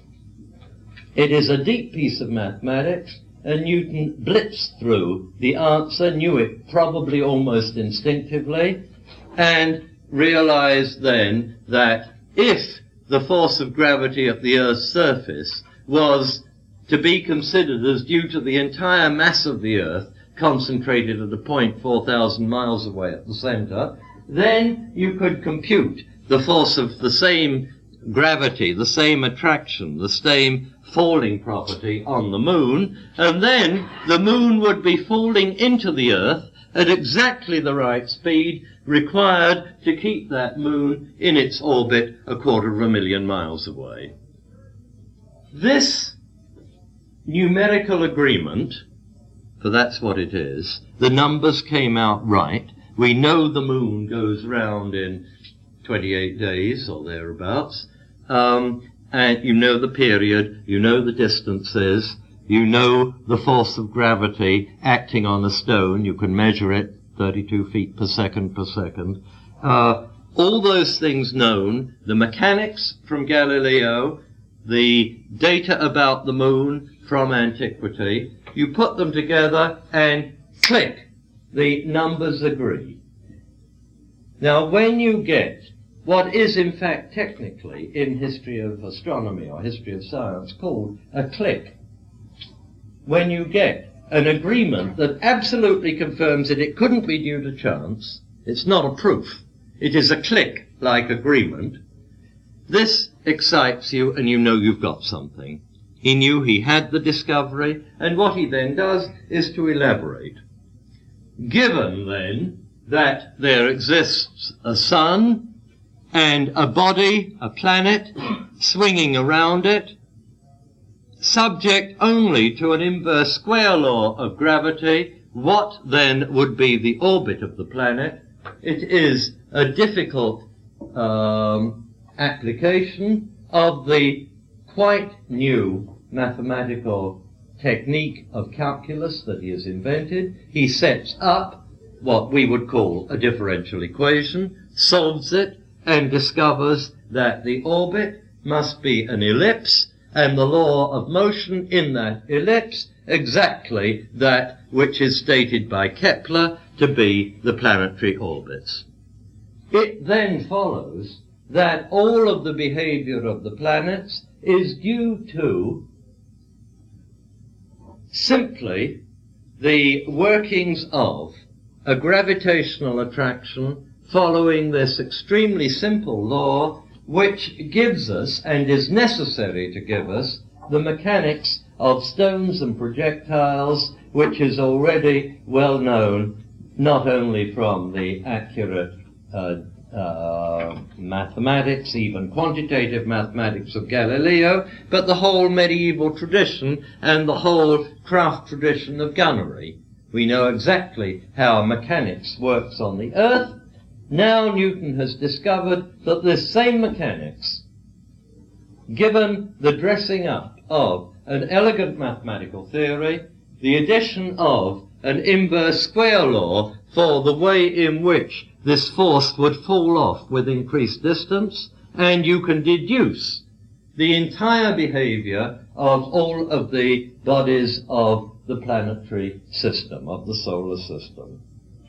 It is a deep piece of mathematics, and Newton blitzed through the answer, knew it probably almost instinctively, and realized then that if the force of gravity at the Earth's surface was to be considered as due to the entire mass of the Earth concentrated at a point 4,000 miles away at the center, then you could compute the force of the same gravity, the same attraction, the same falling property on the moon, and then the moon would be falling into the Earth at exactly the right speed required to keep that moon in its orbit 250,000 miles away. This numerical agreement, for that's what it is, the numbers came out right. We know the moon goes round in 28 days or thereabouts, and you know the period, you know the distances, you know the force of gravity acting on a stone, you can measure it, 32 feet per second per second. All those things known, the mechanics from Galileo, the data about the moon from antiquity, you put them together and click, the numbers agree. Now when you get what is in fact technically in history of astronomy or history of science called a click, when you get an agreement that absolutely confirms that it couldn't be due to chance, it's not a proof, it is a click-like agreement, this excites you and you know you've got something. He knew he had the discovery, and what he then does is to elaborate. Given then that there exists a sun and a body, a planet, swinging around it, subject only to an inverse square law of gravity, what then would be the orbit of the planet? It is a difficult application of the quite new mathematical technique of calculus that he has invented. He sets up what we would call a differential equation, solves it, and discovers that the orbit must be an ellipse, and the law of motion in that ellipse exactly that which is stated by Kepler to be the planetary orbits. It then follows that all of the behavior of the planets is due to simply the workings of a gravitational attraction following this extremely simple law, which gives us, and is necessary to give us, the mechanics of stones and projectiles, which is already well known not only from the accurate mathematics, even quantitative mathematics of Galileo, but the whole medieval tradition and the whole craft tradition of gunnery. We know exactly how mechanics works on the Earth. Now Newton has discovered that this same mechanics, given the dressing up of an elegant mathematical theory, the addition of an inverse square law for the way in which this force would fall off with increased distance, and you can deduce the entire behavior of all of the bodies of the planetary system, of the solar system.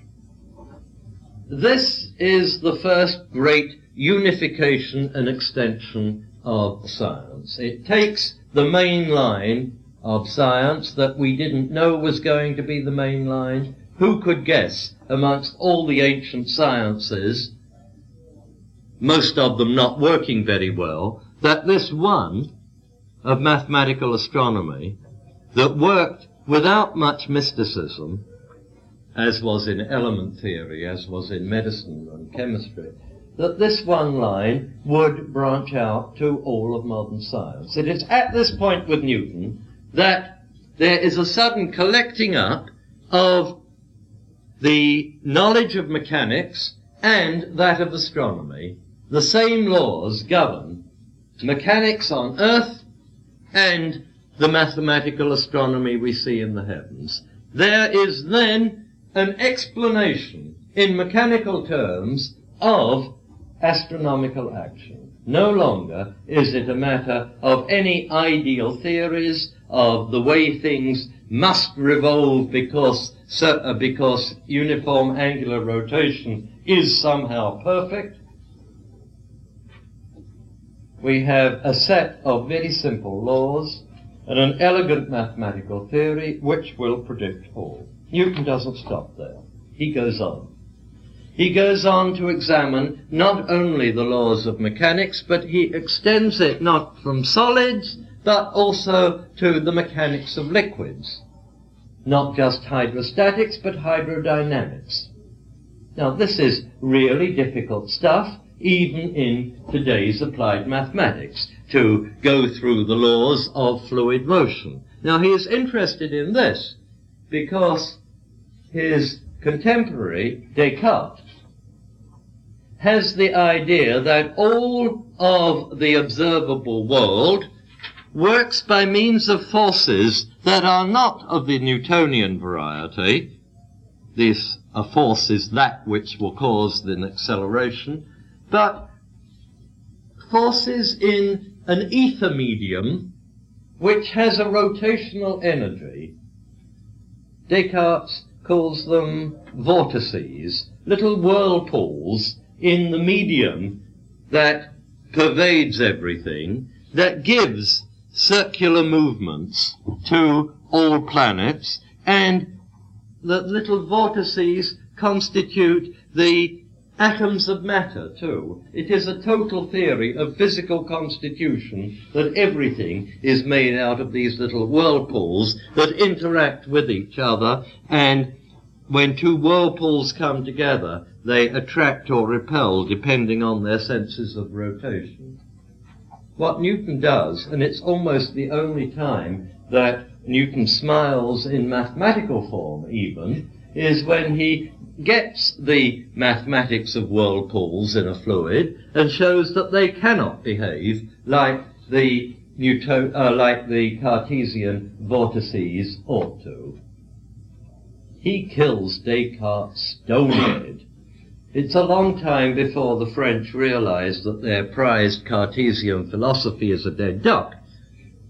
This is the first great unification and extension of science. It takes the main line of science that we didn't know was going to be the main line. Who could guess amongst all the ancient sciences, most of them not working very well, that this one of mathematical astronomy that worked without much mysticism, as was in element theory, as was in medicine and chemistry, that this one line would branch out to all of modern science. It is at this point with Newton that there is a sudden collecting up of the knowledge of mechanics and that of astronomy. The same laws govern mechanics on Earth and the mathematical astronomy we see in the heavens. There is then an explanation in mechanical terms of astronomical action. No longer is it a matter of any ideal theories of the way things must revolve because uniform angular rotation is somehow perfect. We have a set of very simple laws and an elegant mathematical theory which will predict all. Newton doesn't stop there. He goes on. He goes on to examine not only the laws of mechanics, but he extends it not from solids, but also to the mechanics of liquids. Not just hydrostatics, but hydrodynamics. Now, this is really difficult stuff, even in today's applied mathematics, to go through the laws of fluid motion. Now, he is interested in this because his contemporary, Descartes, has the idea that all of the observable world works by means of forces that are not of the Newtonian variety. A force is that which will cause an acceleration, but forces in an ether medium which has a rotational energy. Descartes calls them vortices, little whirlpools in the medium that pervades everything, that gives circular movements to all planets, and the little vortices constitute the atoms of matter too. It is a total theory of physical constitution that everything is made out of these little whirlpools that interact with each other, and when two whirlpools come together, they attract or repel depending on their senses of rotation. What Newton does, and it's almost the only time that Newton smiles in mathematical form even, is when he gets the mathematics of whirlpools in a fluid and shows that they cannot behave like the Cartesian vortices ought to. He kills Descartes stone dead. It's a long time before the French realized that their prized Cartesian philosophy is a dead duck.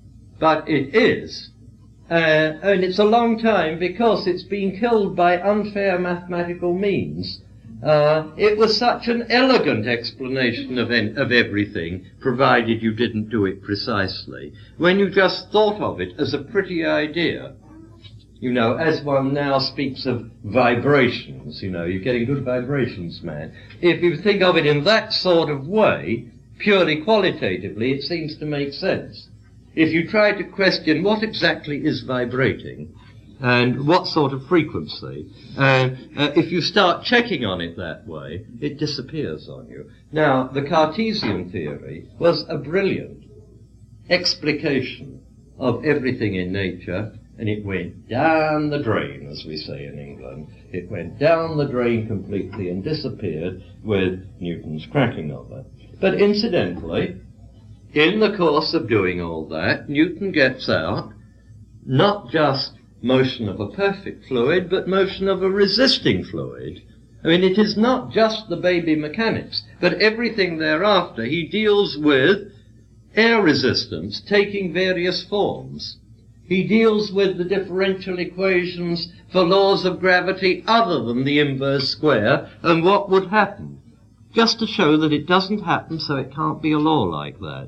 but it is. And it's a long time because it's been killed by unfair mathematical means. It was such an elegant explanation of everything, provided you didn't do it precisely. When you just thought of it as a pretty idea, you know, as one now speaks of vibrations, you know, you're getting good vibrations, man. If you think of it in that sort of way, purely qualitatively, it seems to make sense. If you try to question what exactly is vibrating, and what sort of frequency, if you start checking on it that way, it disappears on you. Now, the Cartesian theory was a brilliant explication of everything in nature, and it went down the drain, as we say in England. It went down the drain completely and disappeared with Newton's cracking of it. But incidentally, in the course of doing all that, Newton gets out not just motion of a perfect fluid, but motion of a resisting fluid. I mean, it is not just the baby mechanics, but everything thereafter. He deals with air resistance taking various forms. He deals with the differential equations for laws of gravity other than the inverse square, and what would happen, just to show that it doesn't happen, so it can't be a law like that.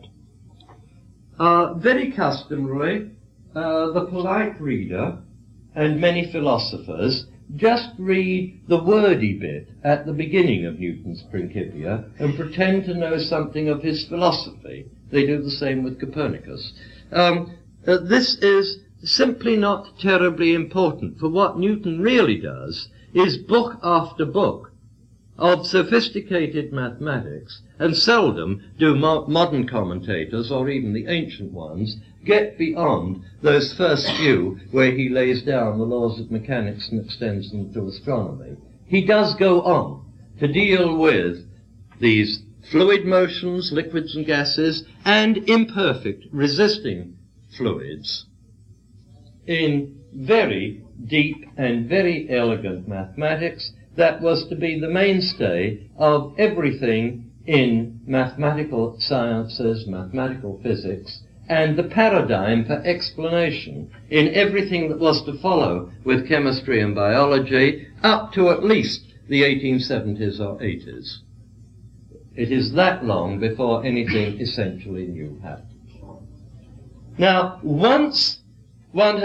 Very customarily, the polite reader and many philosophers just read the wordy bit at the beginning of Newton's Principia and pretend to know something of his philosophy. They do the same with Copernicus. This is simply not terribly important, for what Newton really does is book after book of sophisticated mathematics, and seldom do modern commentators, or even the ancient ones, get beyond those first few where he lays down the laws of mechanics and extends them to astronomy. He does go on to deal with these fluid motions, liquids and gases, and imperfect resisting fluids in very deep and very elegant mathematics that was to be the mainstay of everything in mathematical sciences, mathematical physics, and the paradigm for explanation in everything that was to follow with chemistry and biology up to at least the 1870s or 80s. It is that long before anything essentially new happened. Now, once Newton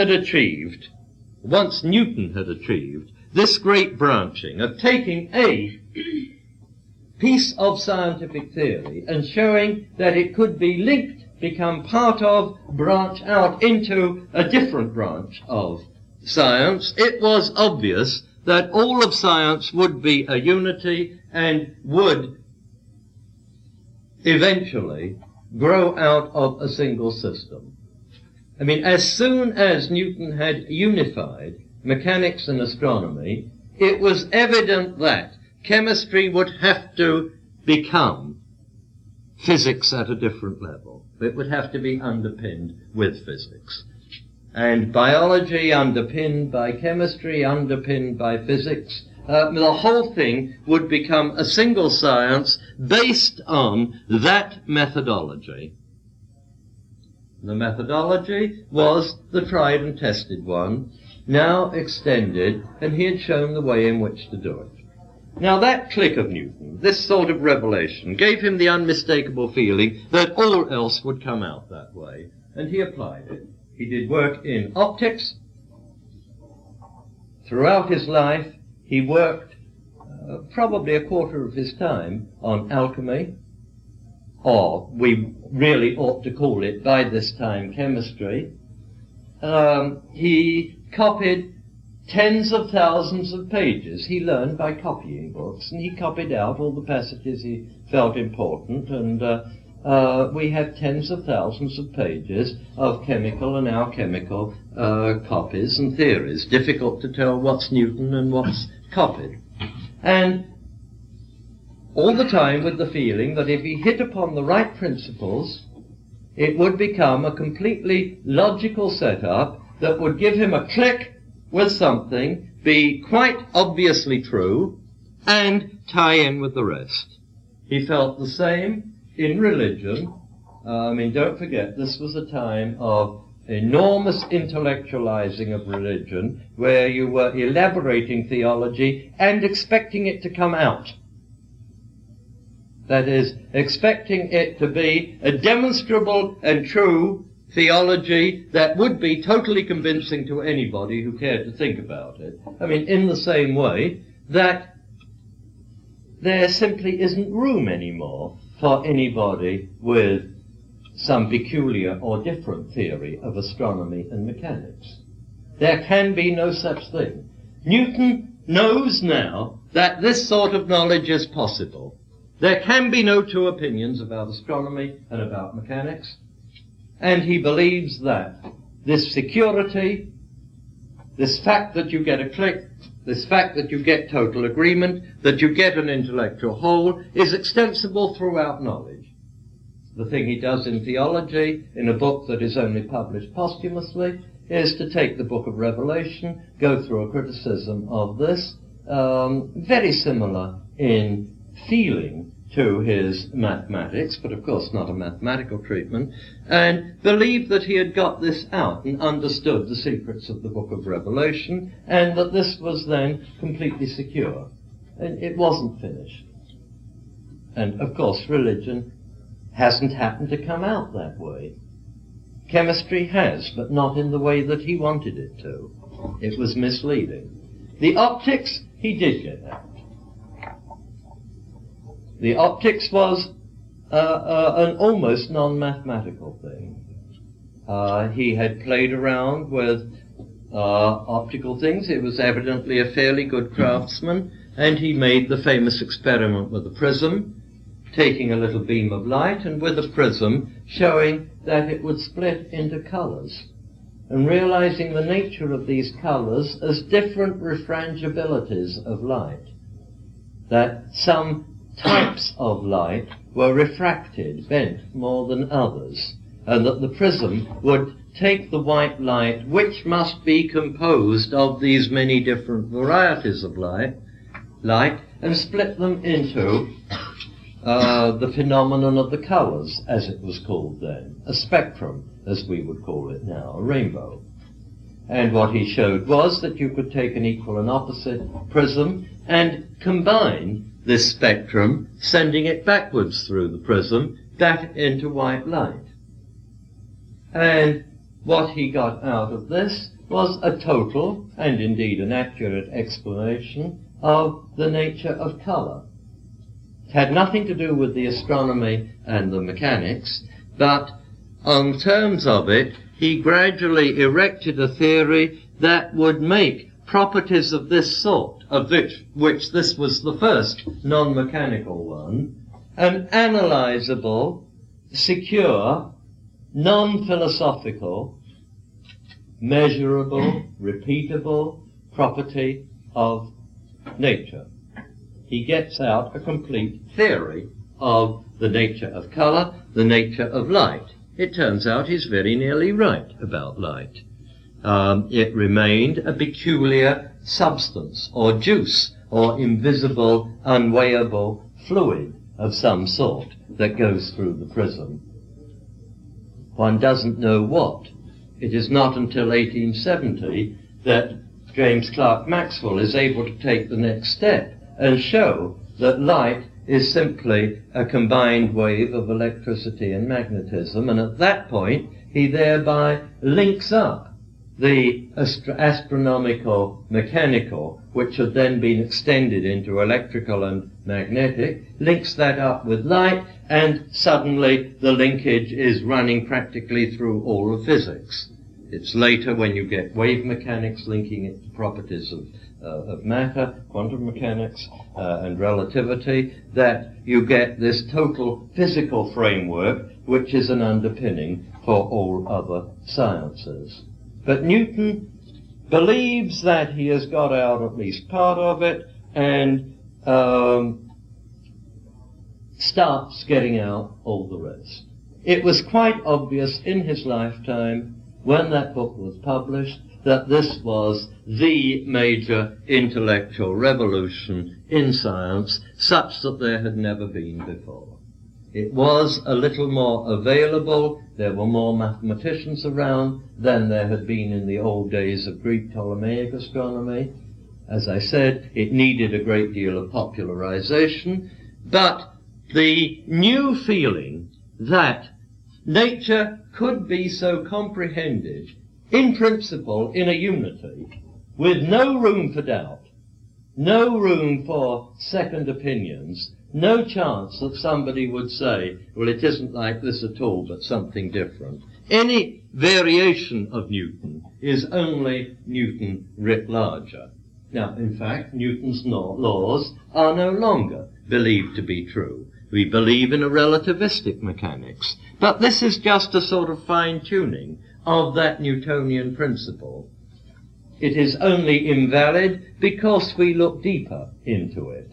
had achieved this great branching of taking a piece of scientific theory and showing that it could be linked, become part of, branch out into a different branch of science, it was obvious that all of science would be a unity and would eventually grow out of a single system. I mean, as soon as Newton had unified mechanics and astronomy, it was evident that chemistry would have to become physics at a different level. It would have to be underpinned with physics. And biology underpinned by chemistry, underpinned by physics. The whole thing would become a single science based on that methodology. The methodology was the tried and tested one, now extended, and he had shown the way in which to do it. Now that click of Newton, this sort of revelation, gave him the unmistakable feeling that all else would come out that way, and he applied it. He did work in optics. Throughout his life, he worked probably a quarter of his time on alchemy, or we really ought to call it by this time chemistry. He copied tens of thousands of pages. He learned by copying books, and he copied out all the passages he felt important, and we have tens of thousands of pages of chemical and alchemical copies and theories. Difficult to tell what's Newton and what's copied. And all the time with the feeling that if he hit upon the right principles, it would become a completely logical setup that would give him a click with something, be quite obviously true, and tie in with the rest. He felt the same in religion. Don't forget, this was a time of enormous intellectualizing of religion, where you were elaborating theology and expecting it to come out. That is, expecting it to be a demonstrable and true theology that would be totally convincing to anybody who cared to think about it. I mean, in the same way that there simply isn't room anymore for anybody with some peculiar or different theory of astronomy and mechanics. There can be no such thing. Newton knows now that this sort of knowledge is possible. There can be no two opinions about astronomy and about mechanics, and he believes that this security, this fact that you get a click, this fact that you get total agreement, that you get an intellectual whole, is extensible throughout knowledge. The thing he does in theology, in a book that is only published posthumously, is to take the book of Revelation, go through a criticism of this, very similar in feeling to his mathematics, but of course not a mathematical treatment, and believed that he had got this out and understood the secrets of the book of Revelation, and that this was then completely secure. And it wasn't finished. And of course religion hasn't happened to come out that way. Chemistry has, but not in the way that he wanted it to. It was misleading. The optics, he did get out. The optics was an almost non-mathematical thing. He had played around with optical things. He was evidently a fairly good craftsman, and he made the famous experiment with a prism, taking a little beam of light and with a prism showing that it would split into colors, and realizing the nature of these colors as different refrangibilities of light, that some types of light were refracted, bent more than others, and that the prism would take the white light, which must be composed of these many different varieties of light, and split them into the phenomenon of the colors, as it was called then, a spectrum, as we would call it now, a rainbow. And what he showed was that you could take an equal and opposite prism and combine this spectrum, sending it backwards through the prism, back into white light. And what he got out of this was a total, and indeed an accurate explanation, of the nature of color. It had nothing to do with the astronomy and the mechanics, but on terms of it, he gradually erected a theory that would make properties of this sort, of which this was the first non-mechanical one, an analyzable, secure, non-philosophical, measurable, repeatable property of nature. He gets out a complete theory of the nature of color, the nature of light. It turns out he's very nearly right about light. It remained a peculiar substance, or juice, or invisible, unweighable fluid of some sort that goes through the prism. One doesn't know what. It is not until 1870 that James Clerk Maxwell is able to take the next step and show that light is simply a combined wave of electricity and magnetism, and at that point he thereby links up the astronomical mechanical, which had then been extended into electrical and magnetic, links that up with light, and suddenly the linkage is running practically through all of physics. It's later when you get wave mechanics linking it to properties of matter, quantum mechanics, and relativity, that you get this total physical framework which is an underpinning for all other sciences. But Newton believes that he has got out at least part of it, and starts getting out all the rest. It was quite obvious in his lifetime, when that book was published, that this was the major intellectual revolution in science, such that there had never been before. It was a little more available. There were more mathematicians around than there had been in the old days of Greek Ptolemaic astronomy. As I said, it needed a great deal of popularization, but the new feeling that nature could be so comprehended, in principle, in a unity, with no room for doubt, no room for second opinions, no chance that somebody would say, well, it isn't like this at all, but something different. Any variation of Newton is only Newton writ larger. Now, in fact, Newton's laws are no longer believed to be true. We believe in a relativistic mechanics. But this is just a sort of fine-tuning of that Newtonian principle. It is only invalid because we look deeper into it.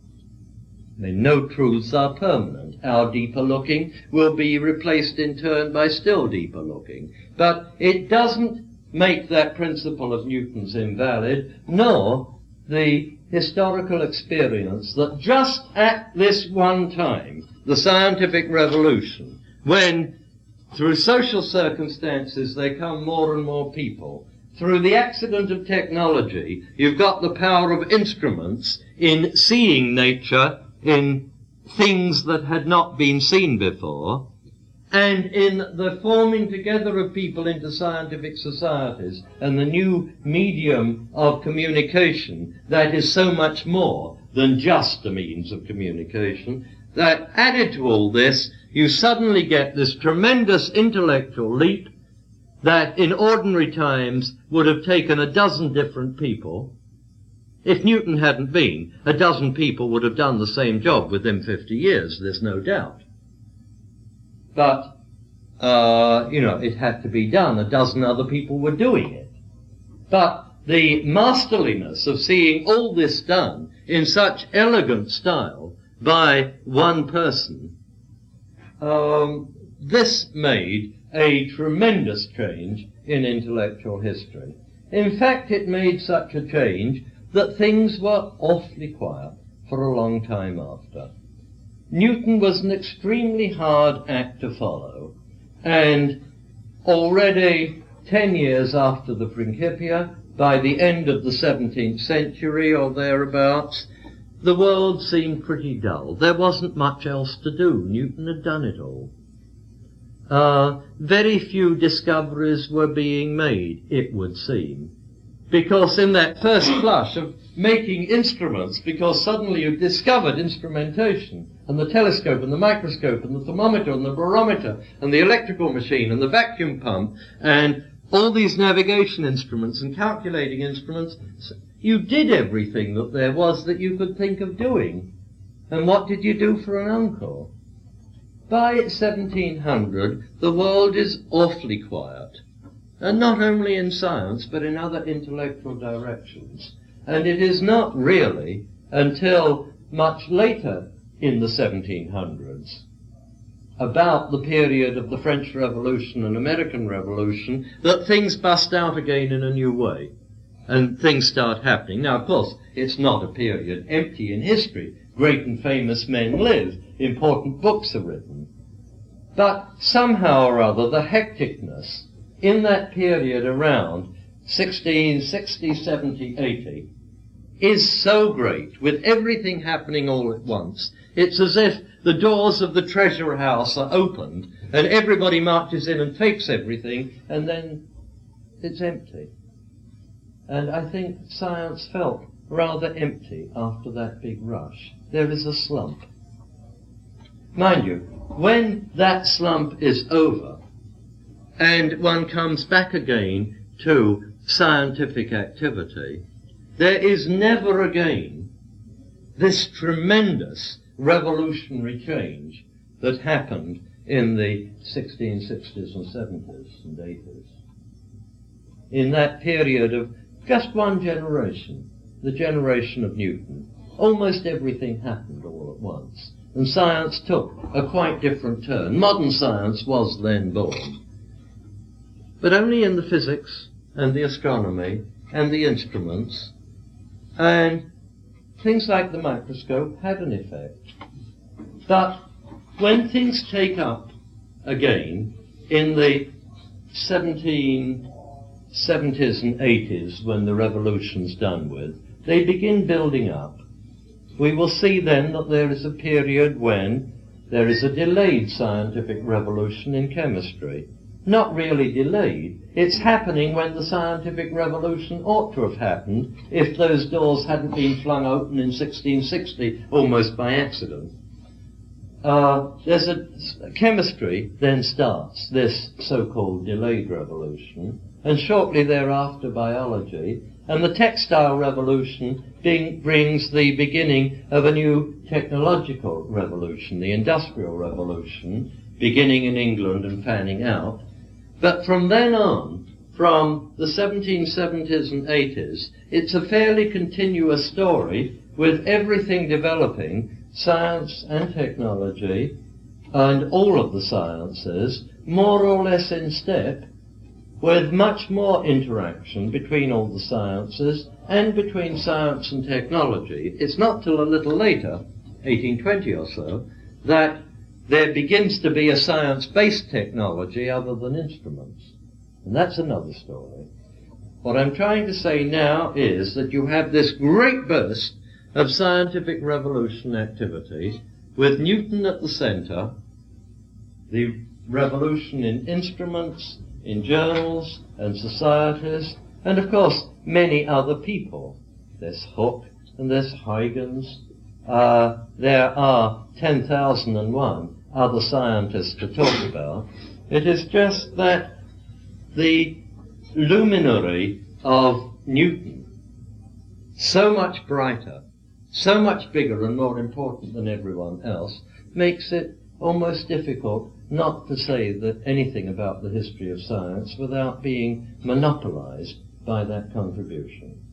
I mean, no truths are permanent. Our deeper looking will be replaced in turn by still deeper looking. But it doesn't make that principle of Newton's invalid, nor the historical experience that just at this one time, the scientific revolution, when through social circumstances there come more and more people, through the accident of technology, you've got the power of instruments in seeing nature in things that had not been seen before, and in the forming together of people into scientific societies and the new medium of communication that is so much more than just a means of communication, that added to all this, you suddenly get this tremendous intellectual leap that in ordinary times would have taken a dozen different people. If Newton hadn't been, a dozen people would have done the same job within 50 years, there's no doubt. But, it had to be done. A dozen other people were doing it. But the masterliness of seeing all this done in such elegant style by one person, this made a tremendous change in intellectual history. In fact, it made such a change that things were awfully quiet for a long time after. Newton was an extremely hard act to follow, and already 10 years after the Principia, by the end of the 17th century or thereabouts, the world seemed pretty dull. There wasn't much else to do. Newton had done it all. Very few discoveries were being made, it would seem. Because in that first flush of making instruments, because suddenly you've discovered instrumentation, and the telescope, and the microscope, and the thermometer, and the barometer, and the electrical machine, and the vacuum pump, and all these navigation instruments and calculating instruments, you did everything that there was that you could think of doing. And what did you do for an encore? By 1700, the world is awfully quiet. And not only in science, but in other intellectual directions. And it is not really until much later in the 1700s, about the period of the French Revolution and American Revolution, that things bust out again in a new way, and things start happening. Now, of course, it's not a period empty in history. Great and famous men live, important books are written. But somehow or other, the hecticness in that period around 1660, 70, 80 is so great, with everything happening all at once. It's as if the doors of the treasure house are opened and everybody marches in and takes everything, and then it's empty. And I think science felt rather empty after that big rush. There is a slump. Mind you, when that slump is over, and one comes back again to scientific activity, there is never again this tremendous revolutionary change that happened in the 1660s and 70s and 80s. In that period of just one generation, the generation of Newton, almost everything happened all at once, and science took a quite different turn. Modern science was then born, but only in the physics and the astronomy and the instruments, and things like the microscope had an effect. But when things take up again in the 1770s and 80s, when the revolution's done with, they begin building up. We will see then that there is a period when there is a delayed scientific revolution in chemistry. Not really delayed. It's happening when the scientific revolution ought to have happened if those doors hadn't been flung open in 1660 almost by accident. Chemistry then starts this so-called delayed revolution, and shortly thereafter biology, and the textile revolution brings the beginning of a new technological revolution, the industrial revolution, beginning in England and fanning out. But from then on, from the 1770s and 80s, it's a fairly continuous story with everything developing, science and technology, and all of the sciences, more or less in step, with much more interaction between all the sciences and between science and technology. It's not till a little later, 1820 or so, that there begins to be a science-based technology other than instruments. And that's another story. What I'm trying to say now is that you have this great burst of scientific revolution activity with Newton at the center, the revolution in instruments, in journals and societies, and of course many other people. There's Hooke and there's Huygens. There are 10,001 other scientists to talk about. It is just that the luminary of Newton, so much brighter, so much bigger and more important than everyone else, makes it almost difficult not to say that anything about the history of science without being monopolized by that contribution.